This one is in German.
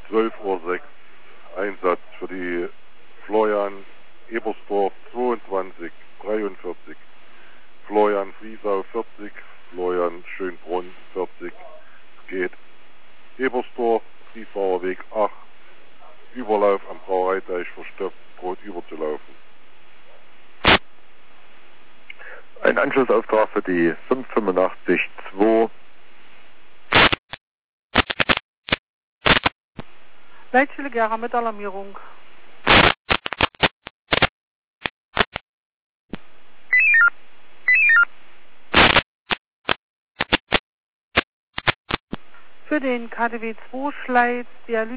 12:06 Uhr Einsatz für die Florian Ebersdorf 2243, Florian Friesau 40, Florian Schönbrunn 40. Es geht Ebersdorf, Friesauer Weg 8, Überlauf am Brauereiteich verstopft, droht überzulaufen. Ein Anschlussauftrag für die 585-2. Leitstelle Gera mit Alarmierung. Für den KTW 2 Schleiz Dialyse